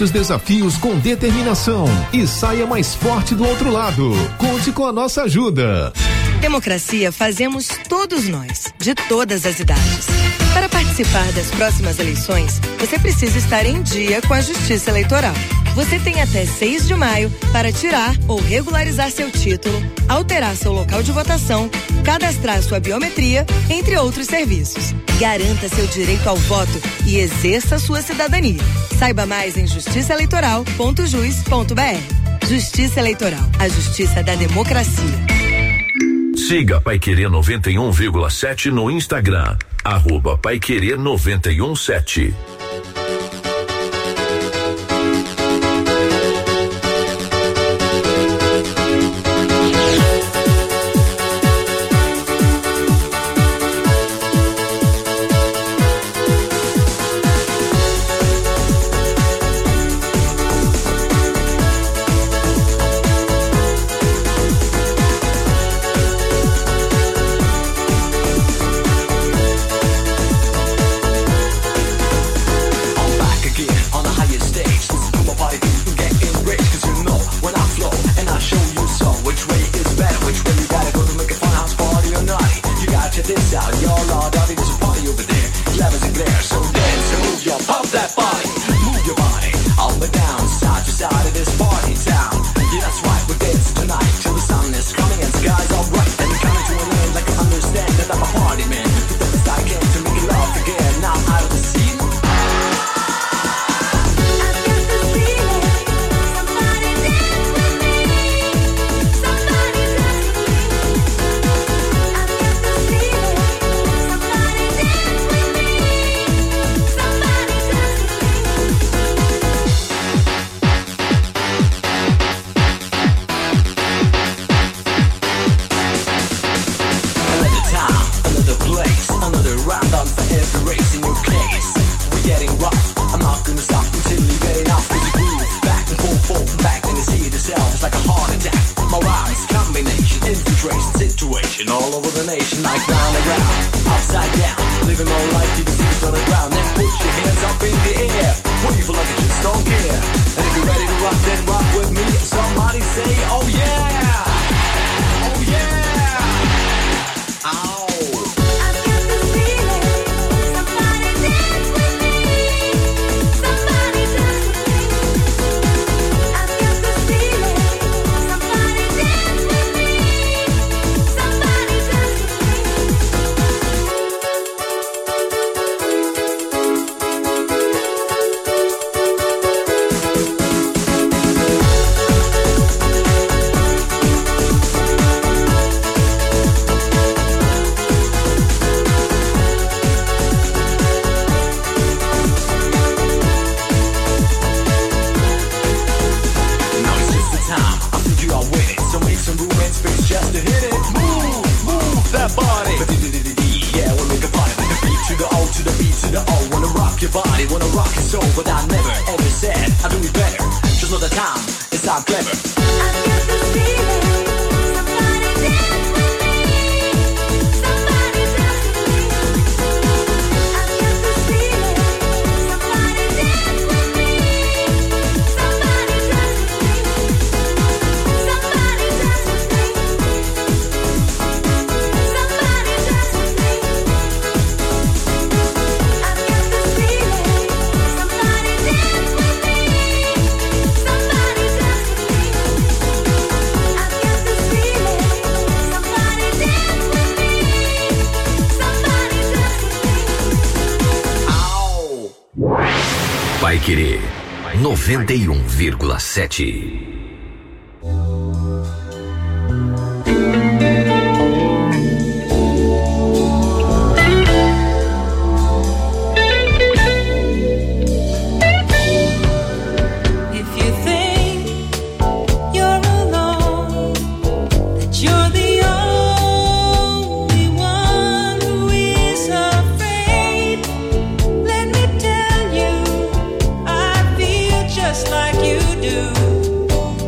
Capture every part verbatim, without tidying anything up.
os desafios com determinação e saia mais forte do outro lado. Conte com a nossa ajuda. Democracia fazemos todos nós, de todas as idades. Para participar das próximas eleições, você precisa estar em dia com a Justiça Eleitoral. Você tem até seis de maio para tirar ou regularizar seu título, alterar seu local de votação, cadastrar sua biometria, entre outros serviços. Garanta seu direito ao voto e exerça sua cidadania. Saiba mais em justiça eleitoral ponto jus ponto br. Justiça Eleitoral, a justiça da democracia. Siga Paiquerê noventa e um vírgula sete no Instagram, arroba Paiquerê noventa e um sete. Paiquerê noventa e um vírgula sete. Like you do.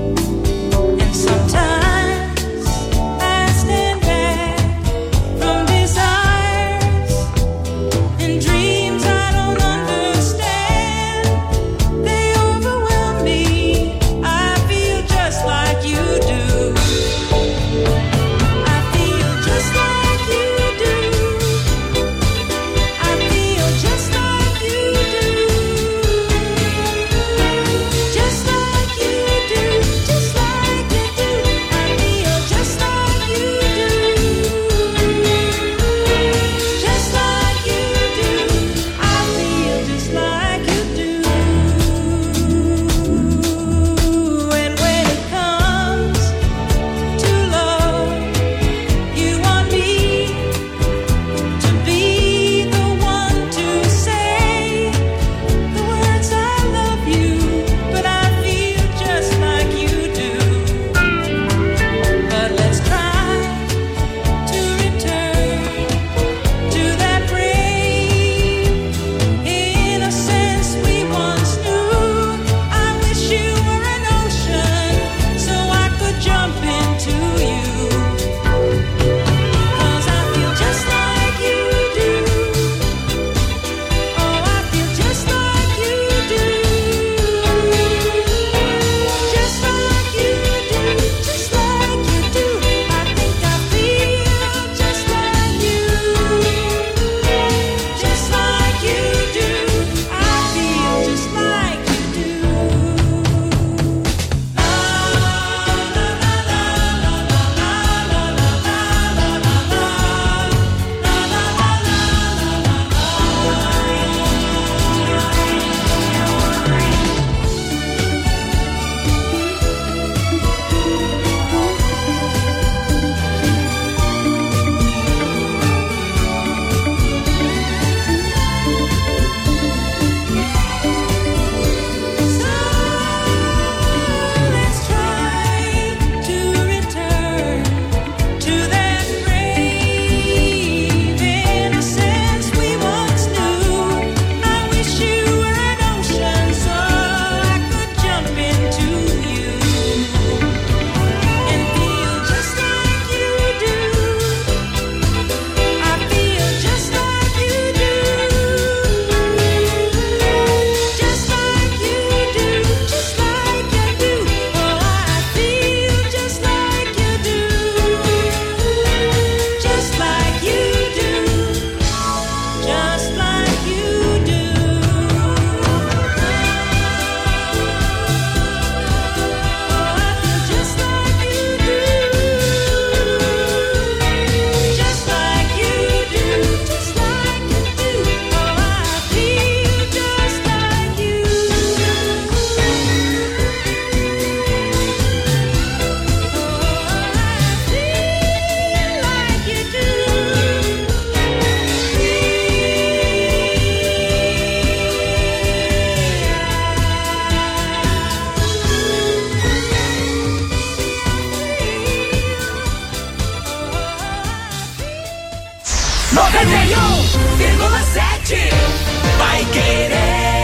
noventa e um vírgula sete Paiquerê.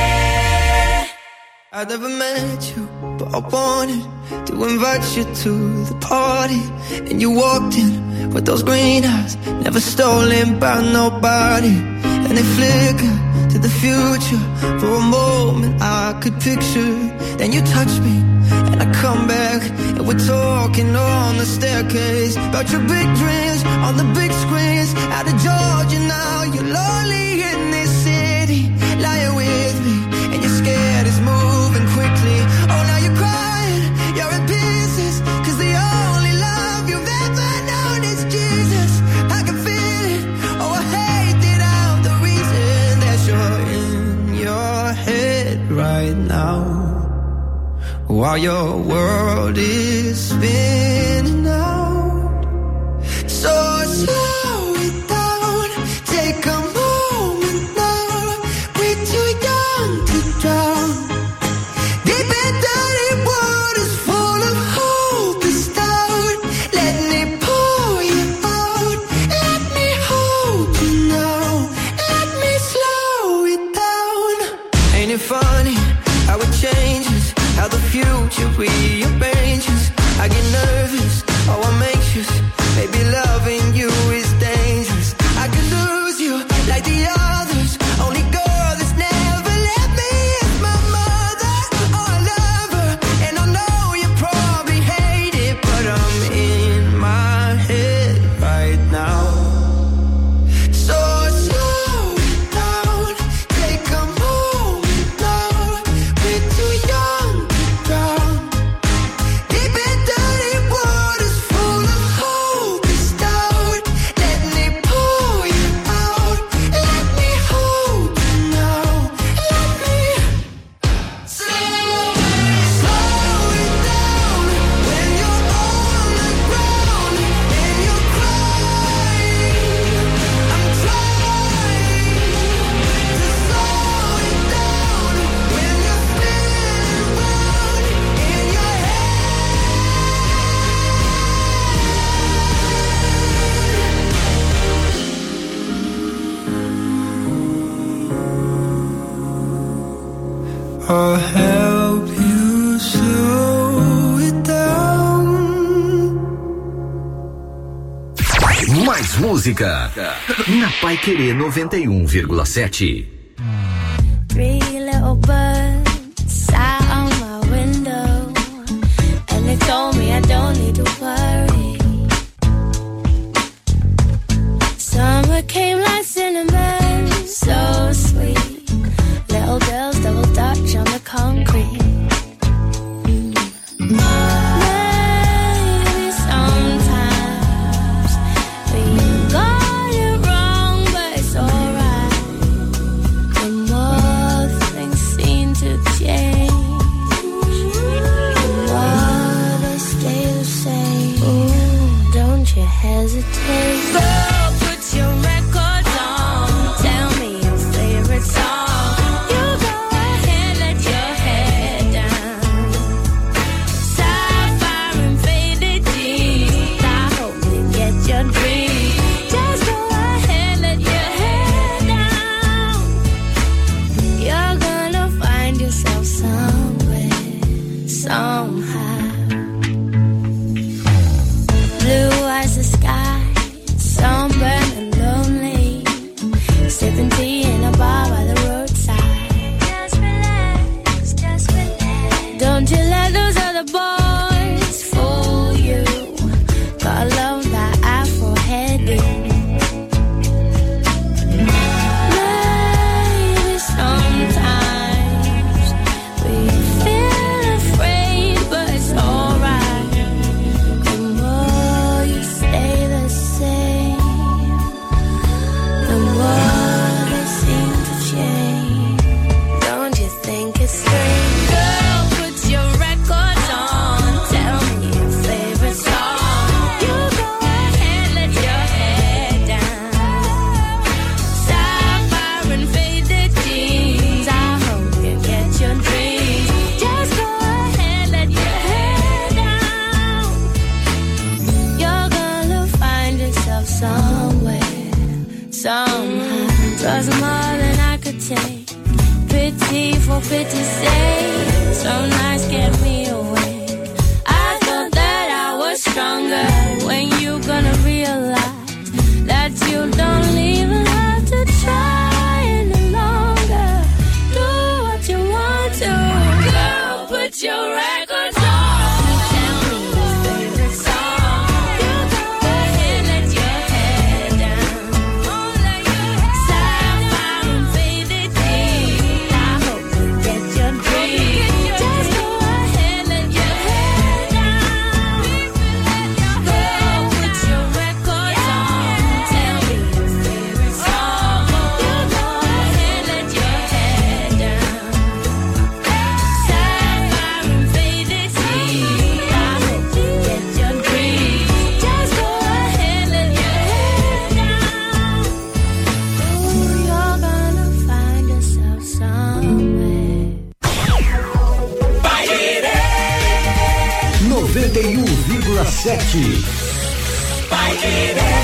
I never met you, but I wanted to invite you to the party. And you walked in with those green eyes, never stolen by nobody. And they flickered to the future. For a moment I could picture. Then you touched me, and I come back, and we're talking on the staircase about your big dreams on the big screens. Out of Georgia now, you're lonely in this city, lying with me, and you're scared it's moving quickly. Oh, now you're crying, you're in pieces, cause the only love you've ever known is Jesus. I can feel it, oh, I hate that I'm the reason that you're in your head right now, while your world is spinning out. So slow it down, take a moment now. We're too young to drown. Deep in dirty waters full of hope is down. Let me pull you out. Let me hold you now. Let me slow it down. Ain't it funny how it changes, how the future rearranges? I get nervous, oh I'm anxious. Maybe loving you is dangerous. I could lose you like the others. Only girl that's never left me is my mother. Oh, I love her, and I know you probably hate it, but I'm in my head right now. So slow it down, take a moment now. We're too young to drown. Deep in dirty waters full of hope is down. Let me pull you out. Let me hold you now. Let me slow, slow it down. When you're on the ground and you're crying, I'm trying to slow it down. When you're spinning round in your head, I'll help you slow it down. Mais música na Paiquerê noventa e um vírgula sete. Three little birds sat on my window, and they told me I don't need to worry. Summer came like cinnamon, so sweet. Little girls double dutch on the concrete. Maybe sometimes we got it wrong, but it's alright. The more things seem to change, the more they stay the same. Ooh, don't you hesitate. Girl, put your records on. Tell me your favorite song. You go ahead, let your head down. Sapphire and faded jeans. I hope you get your dreams. Just go ahead, let your head down. You're gonna find yourself somewhere, somehow. Blue as the sky, sunburned and lonely, sipping tea in a bar by the roadside. Just relax, just relax. Don't you let those other boys fool you. Gotta love that Afro heading. Maybe sometimes we feel afraid, but it's alright. The more you stay the same, the more they seem to change. Don't you think it's strange? Girl, put your records on. was more than I could take. Pity for pity's sake, so nice kept me awake. I thought that I was stronger. When you gonna realize that you don't even have to try any longer? Do what you want to, girl, put your records on. noventa e um vírgula sete. Vai Querer.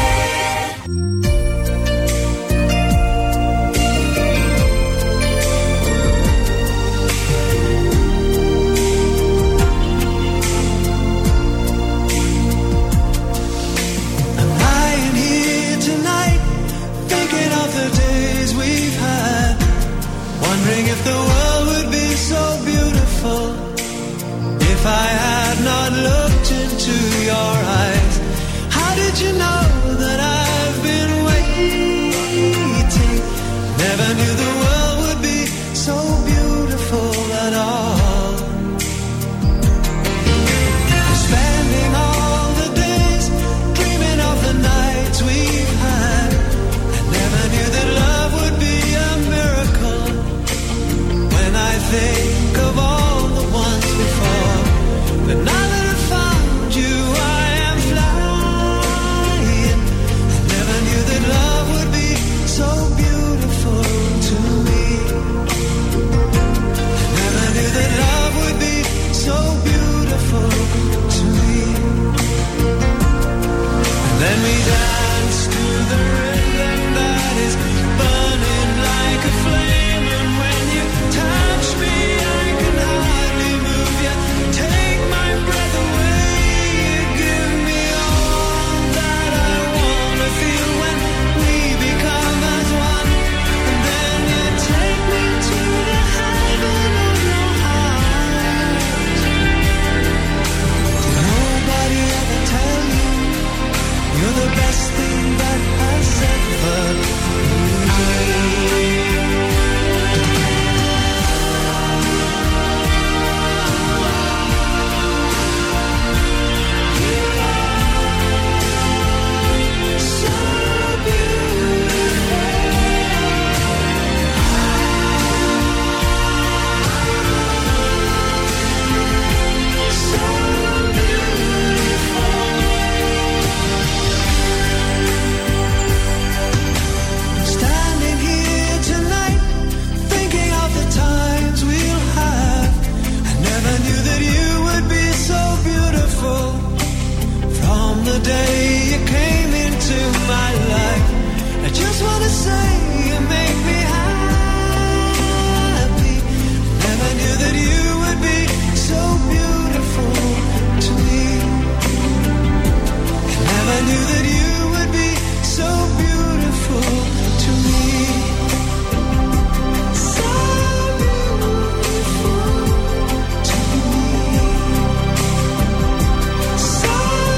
If the world would be so beautiful, if I had not looked into your eyes, how did you know that I've been waiting? Never knew the world would be so beautiful at all. Spending all the days dreaming of the nights we've had, I never knew that love would be a miracle. I think of all the ones before, but now that I found you, I am flying. I never knew that love would be so beautiful to me. I never knew that love would be so beautiful to me. And then we danced to the rhythm that is burning like a flame, and when you touch me, I can hardly move you. Take my breath away. You give me all that I wanna feel when we become as one. And then you take me to the heaven of your heart. Did nobody ever tell you you're the best thing that has ever been? The day you came into my life, I just wanna say you make me happy. Never knew that you would be so beautiful to me. Never knew that you would be so beautiful to me. So beautiful to me. So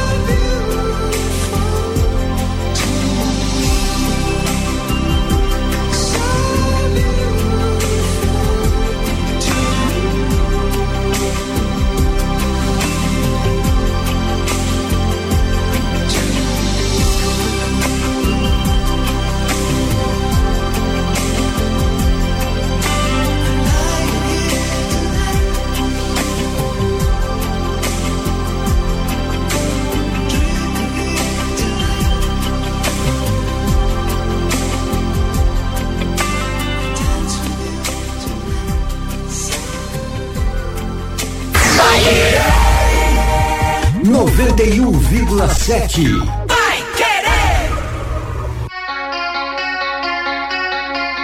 noventa e um vírgula sete. Vai Querer.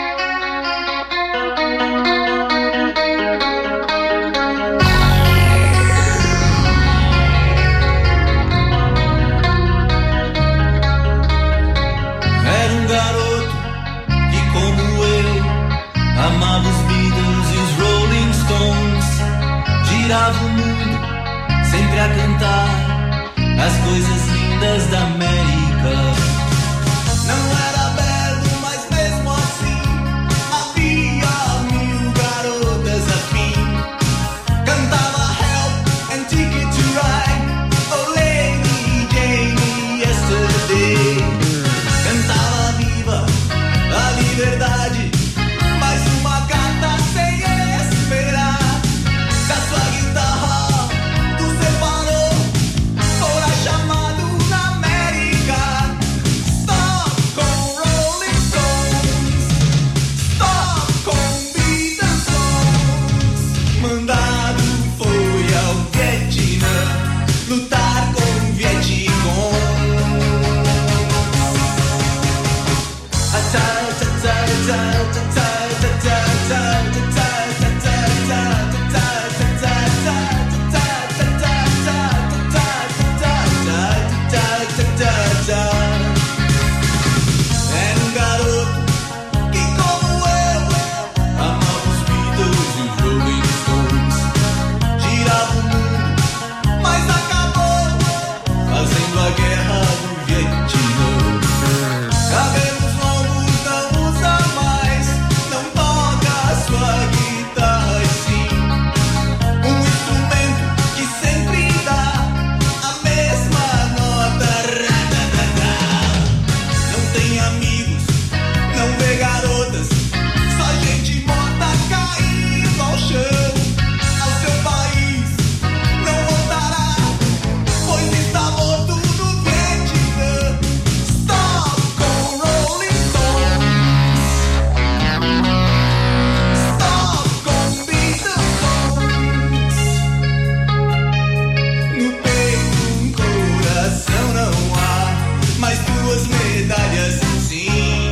girava o mundo, sempre a cantar as coisas lindas da América. Não era belo, mas mesmo assim havia mil garotas afim. Cantava Help and Ticket to Ride, Oh Lady Jane Yesterday. Cantava Viva a liberdade, mais uma carta sem esperar. Da sua guitarra do separou, fora chamado na América. Stop com Rolling Stones, stop com Beatles Songs. Mandado foi ao Vietnã lutar com Vietcong. Era um garoto que, como eu, amava os Beatles e os Rolling Stones. Girava o mundo, mas acabou fazendo a guerra do Vietnã. Cabelos longos não usa mais, não toca sua guitarra e sim um instrumento que sempre dá a mesma nota. Não tem amigos, não vê garotas, só gente morta caindo ao chão. Ao seu país não voltará, pois está morto no Vietnã. Stop com Rolling Stones, stop com Beatles Songs. No peito um coração não há, mas duas medalhas sim.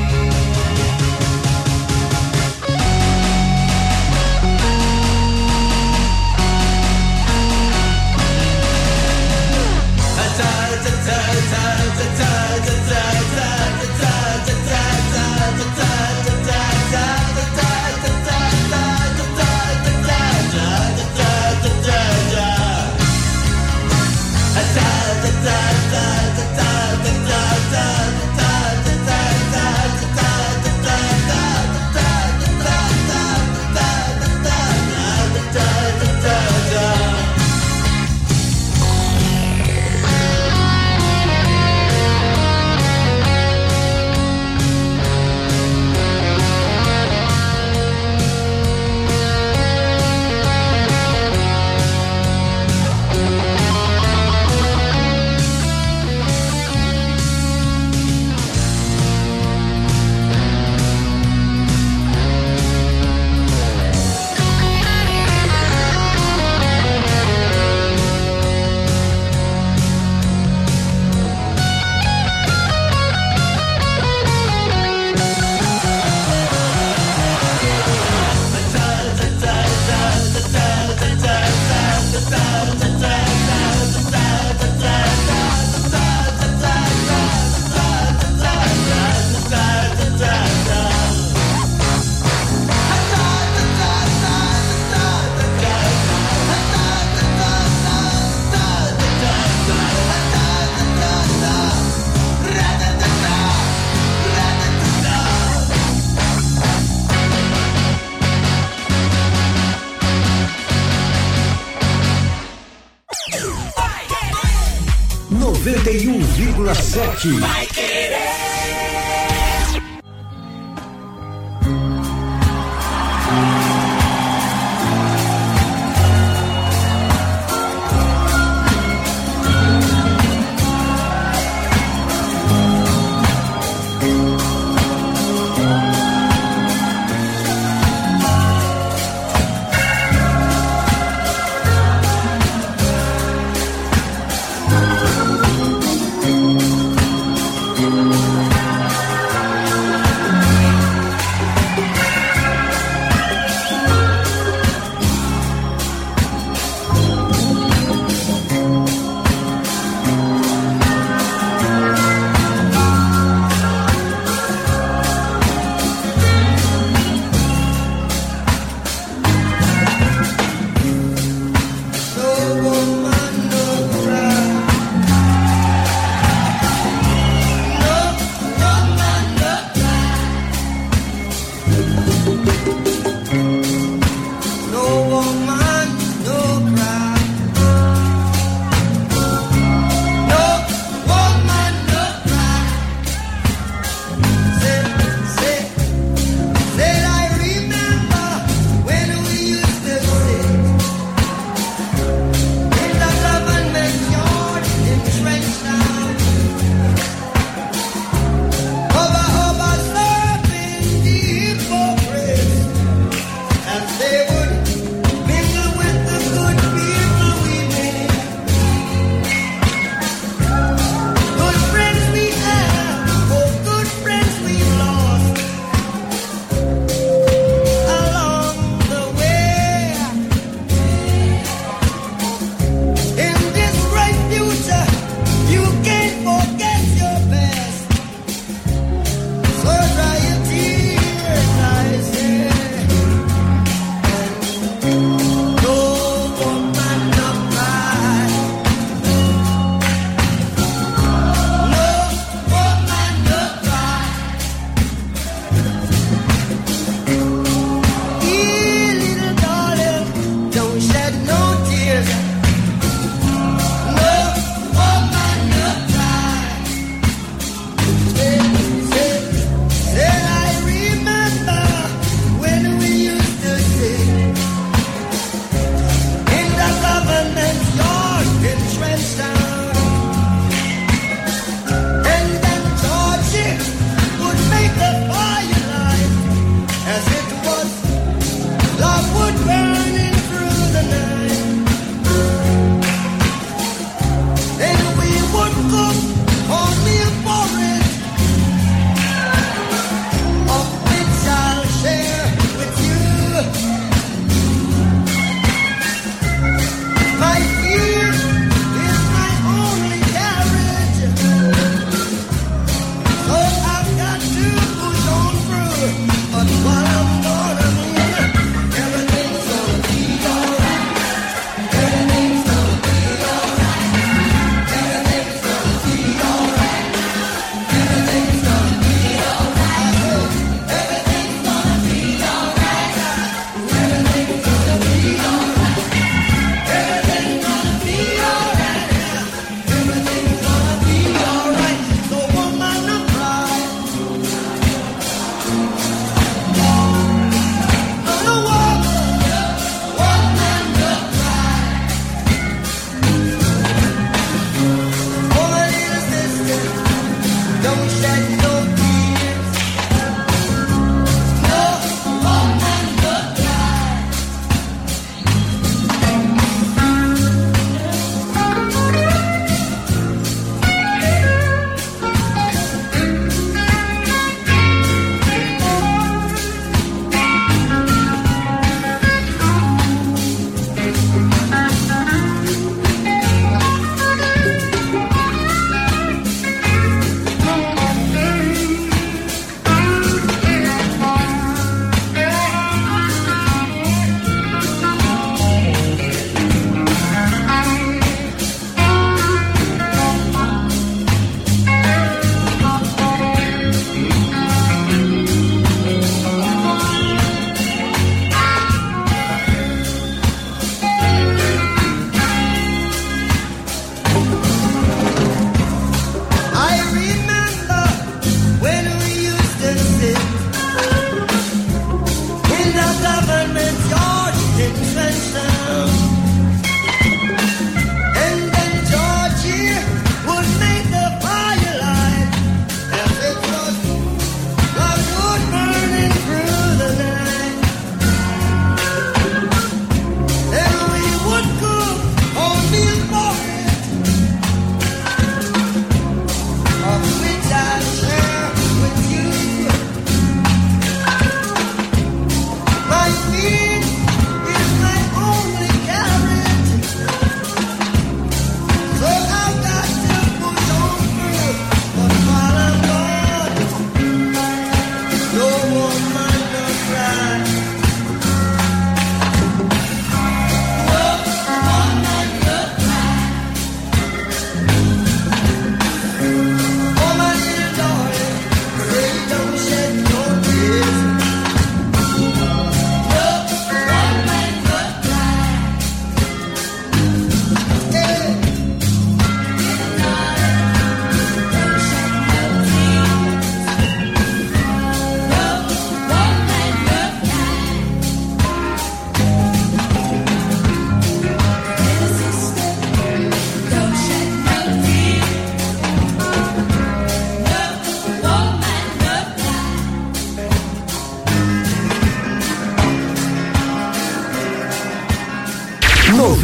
noventa e um vírgula sete. Vai querer.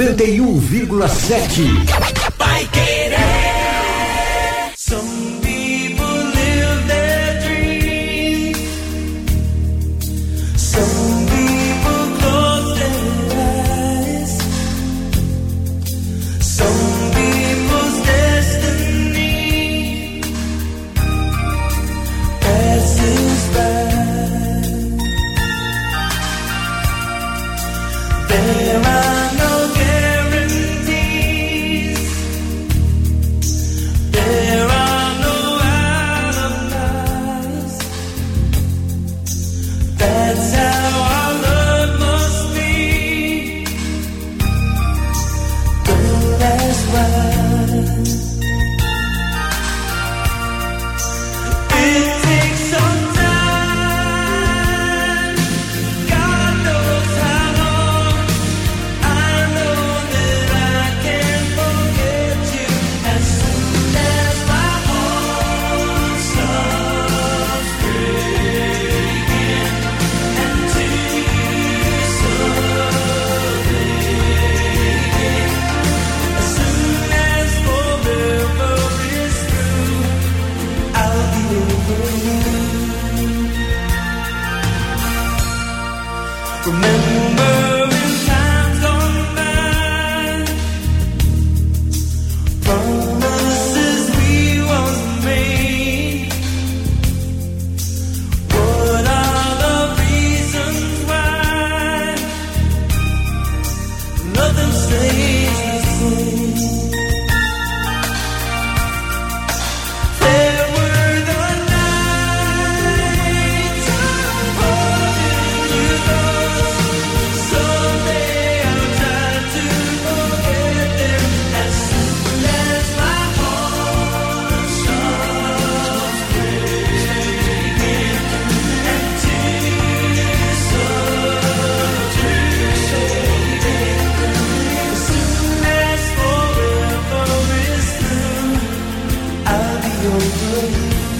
noventa e um vírgula sete. Vai querer. Some people live their dreams. Some people close their eyes. Some people's destiny passes by. There are no guarantees. There are no alibis. That's how our love must be. Don't last while. It takes some time. God knows how long. I know that I can't forget you as soon as my heart stops breaking and tears start raining. As soon as forever is through, I'll be over you. Remembering times gone by, promises we once made. What are the reasons why nothing stays the same? There were the nights holding you close. Someday I'll try to forget them as soon as my heart stops breaking and tears start raining. As soon as forever is through, I'll be over you.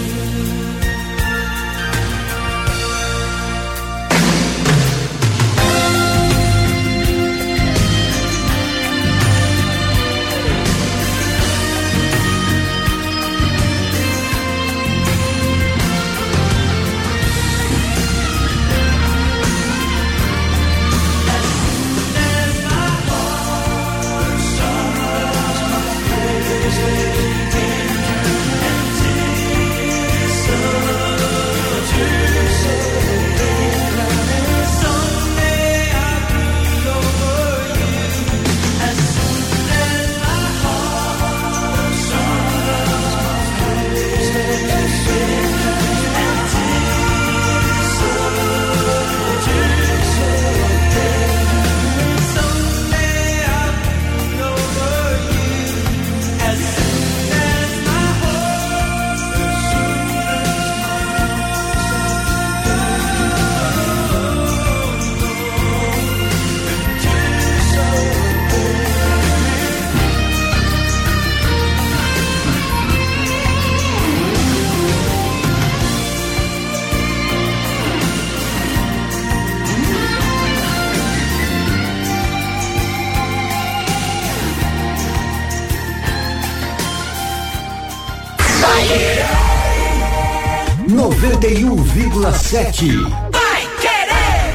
noventa e um vírgula sete. Vai querer.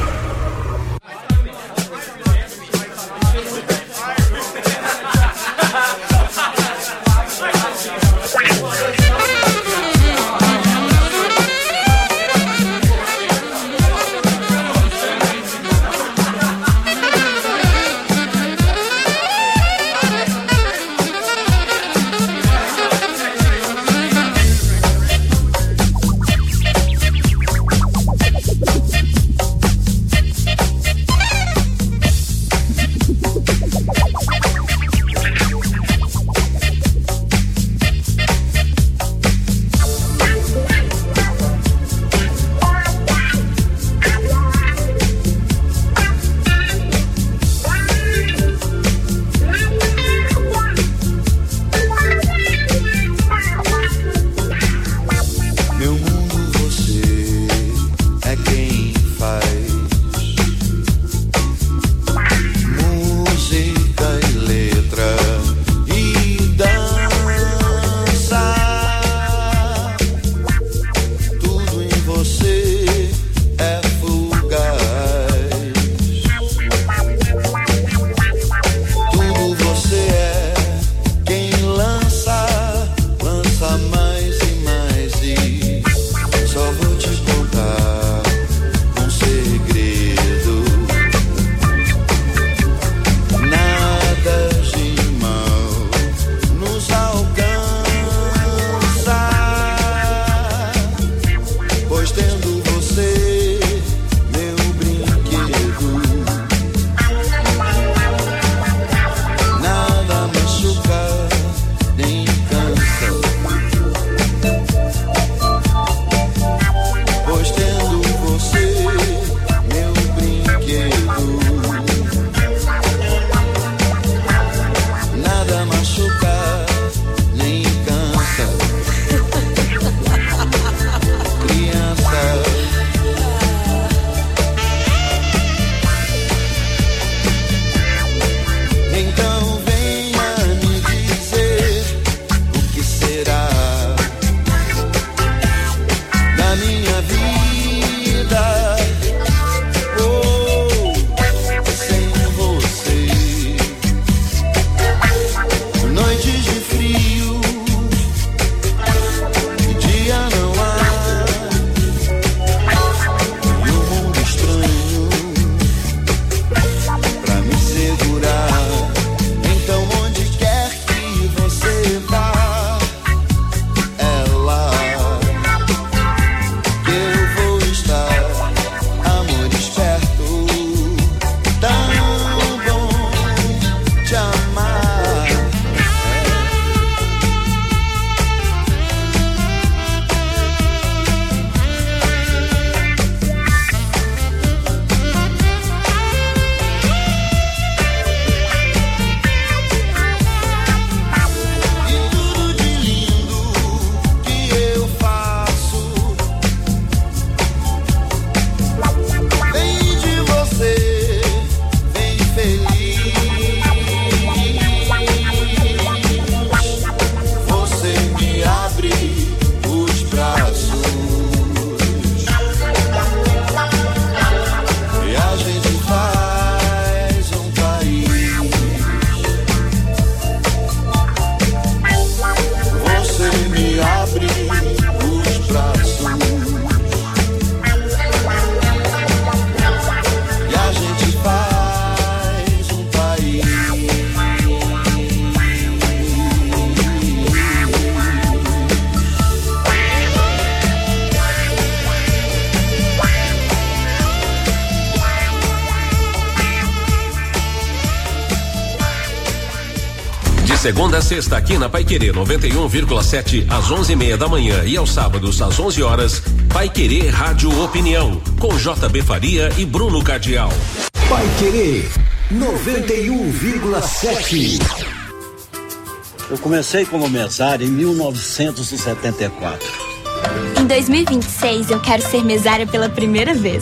segunda a sexta aqui na Paiquerê noventa e um vírgula sete às onze e meia da manhã e aos sábados às onze horas. Paiquerê Rádio Opinião com J B Faria e Bruno Cardial. Paiquerê noventa e um vírgula sete. Eu comecei como mesário em mil novecentos e setenta e quatro. Em dois mil e vinte e seis eu quero ser mesária pela primeira vez.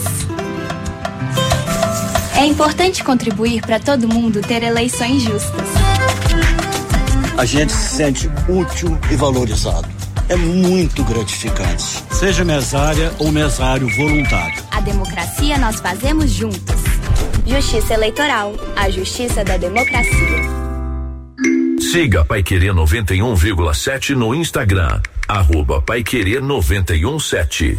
É importante contribuir para todo mundo ter eleições justas. A gente se sente útil e valorizado. É muito gratificante. Seja mesária ou mesário voluntário. A democracia nós fazemos juntos. Justiça Eleitoral, a justiça da democracia. Siga Paiquerê noventa e um vírgula sete no Instagram, arroba Paiquerê noventa e um sete.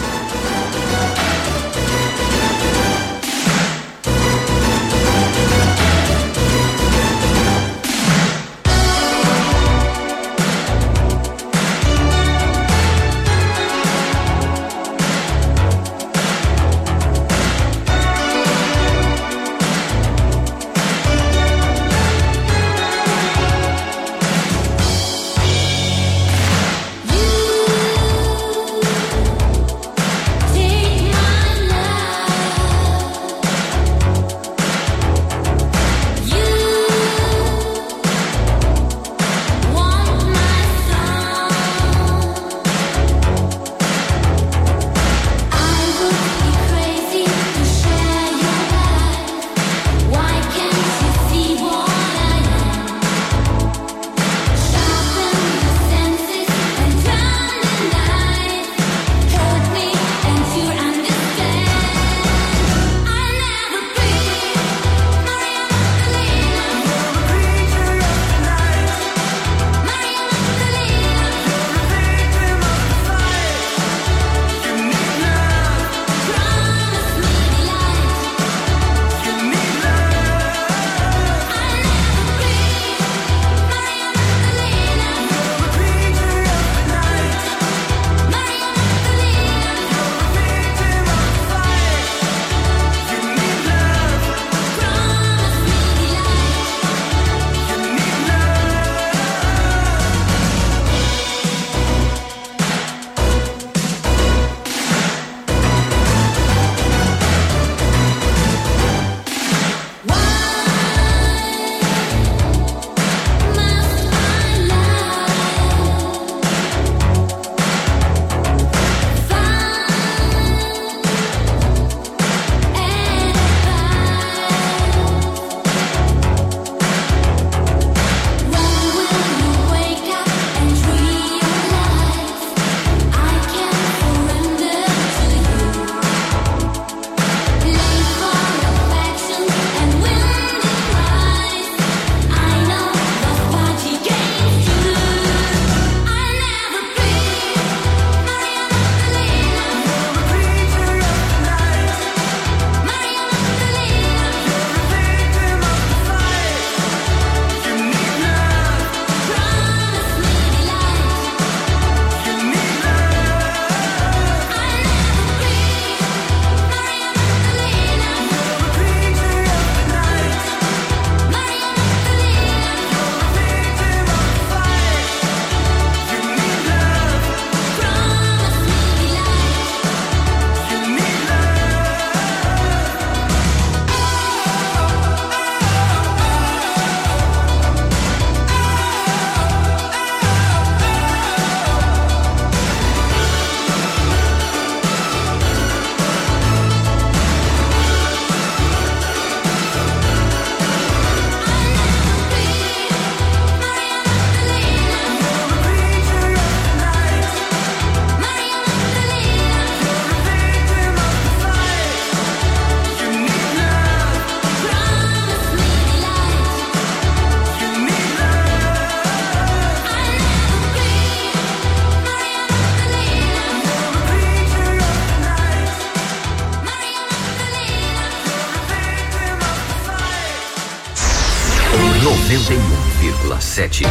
noventa e um vírgula sete.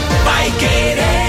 Paiquerê.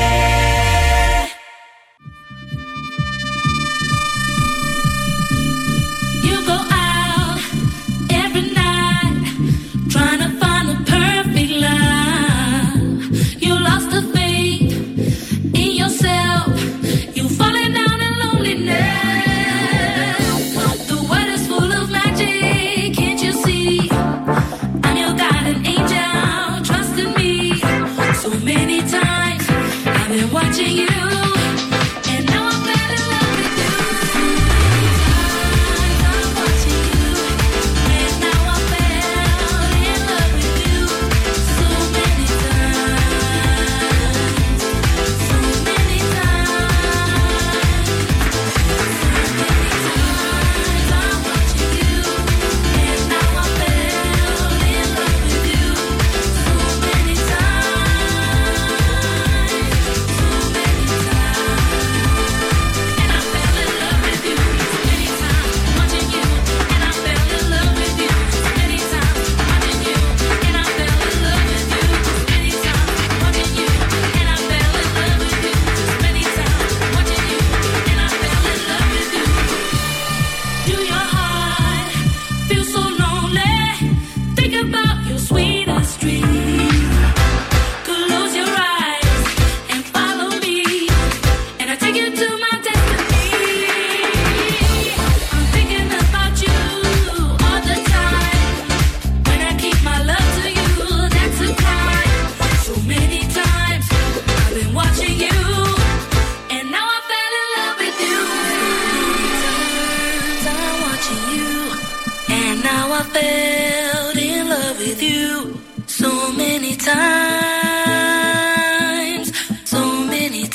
times, so many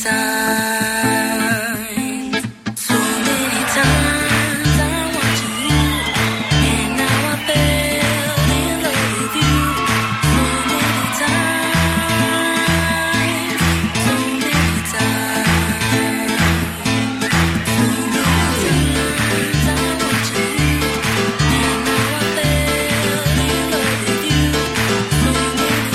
times, so many times I wanted you, and now I fell in love with you. So many times, so many times, so many times I wanted you, and now I fell in love with you. So many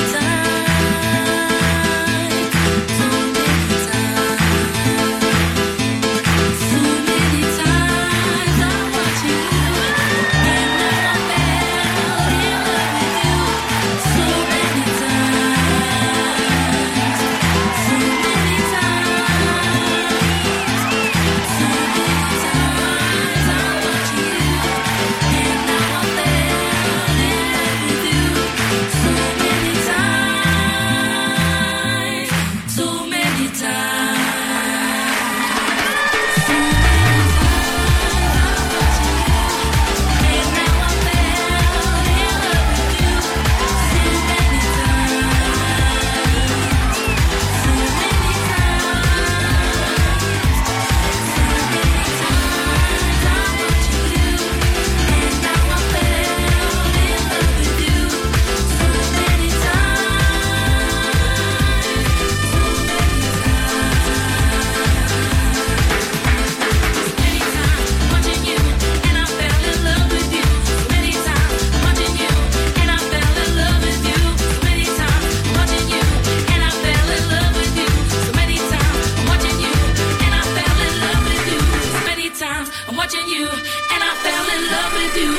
times I'm watching you, and I fell in love with you.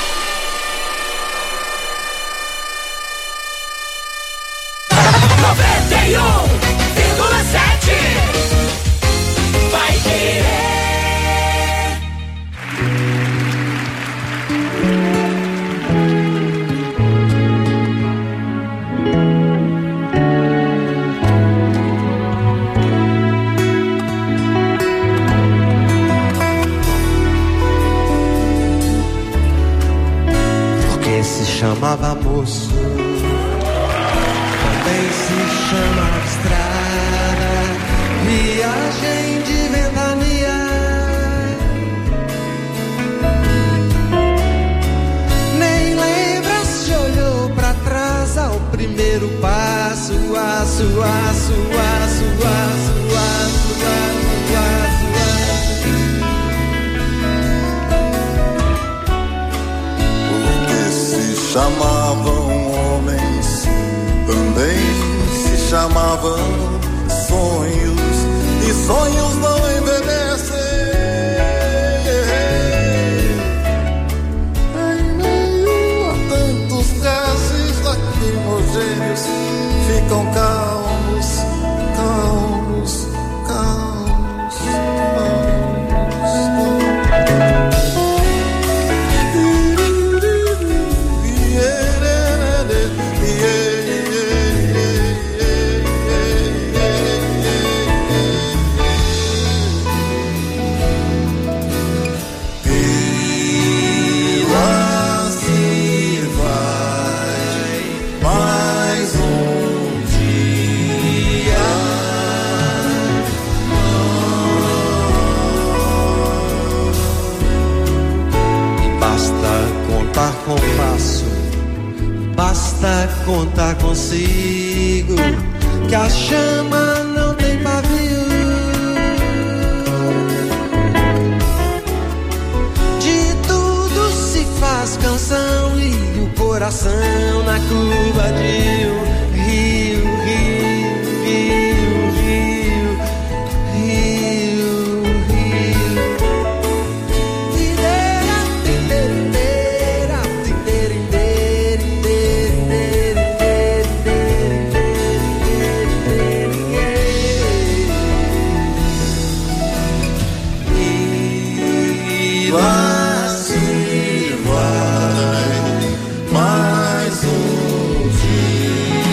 noventa e um vírgula sete Vai Querer. Porque se chamava moço, também se chama estrada, viagem de ventania. Nem lembra se olhou pra trás ao primeiro passo, aço, aço, aço, aço, aço, aço, aço, Porque se chamavam homens, também se chamavam sonhos, e sonhos não envelhecem. Em meio a tantos gases lacrimogêneos, ficam calmos, calmos, calmos, com passo, basta contar consigo que a chama não tem pavio. De tudo se faz canção e o coração na curva de um rio, rio, rio, rio, rio, rio. Ideira, ideira, vai, mais um dia.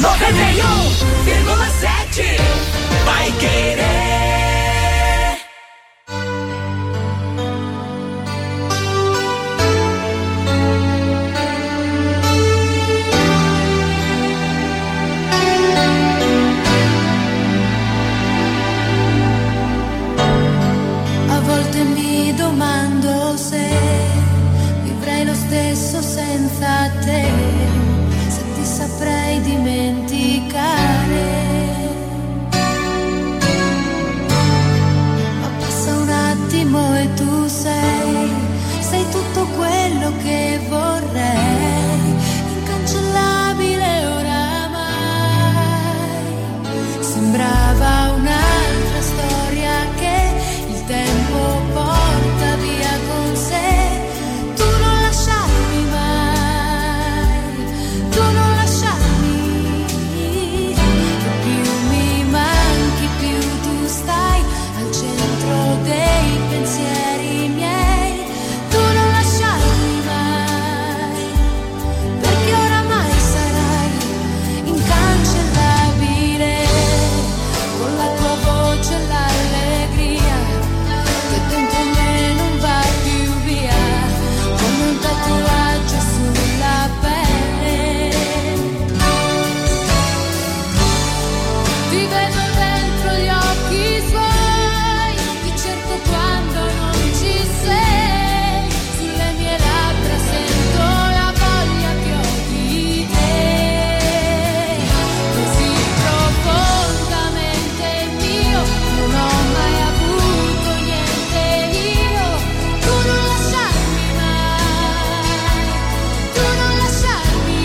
noventa e um vírgula sete. Vai Querer. A volte mi domando se vivrei lo stesso senza te, se ti saprei dimenticare. Ma passa un attimo e tu sei, sei tutto quello che vorrei, incancellabile oramai. Sembrava un'altra storia che il tempo porta via con sé. Tu non lasciarmi mai, tu non lasciarmi. Più mi manchi, più tu stai al centro dei pensieri miei. Tu non lasciarmi mai, perché oramai sarai incancellabile, con la tua voce e l'allegria che dentro me non va più via, come un tatuaggio sulla pelle. Ti vedo dentro gli occhi suoi, ti cerco quando non ci sei, sulle mie labbra sento la voglia che ho di te, così profondamente mio, non ho mai avuto niente io. Tu non lasciarmi mai, tu non lasciarmi.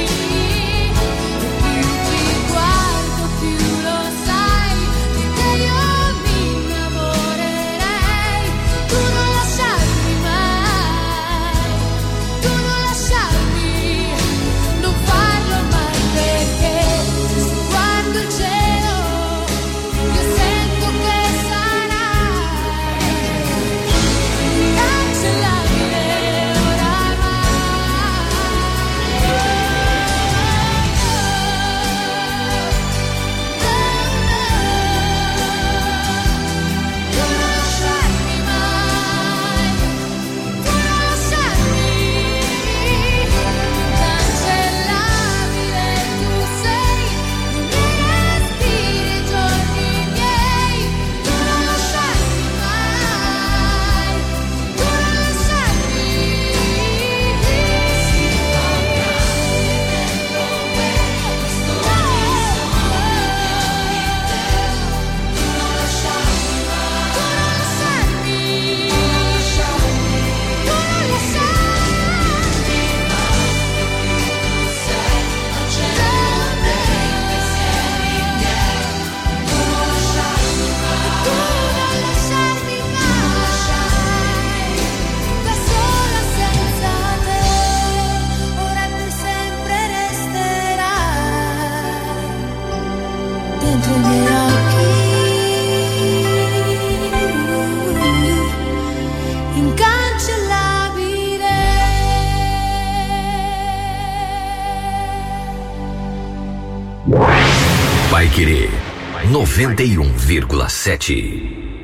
Più ti guardo più lo sai, di te io mi innamorerei. Tu non lasciarmi mai, tu non lasciarmi, non farlo mai, perché se guardo il cielo io sento che sarai incancellabile Tu non lasciarmi mai, tu non lasciarmi, incancellabile tu sei, i miei respiri, i giorni miei. Tu non lasciarmi mai, tu non lasciarmi. Da sola senza te, ora per sempre resterai dentro i miei occhi, incancellabile. Vai Querer noventa e um vírgula sete.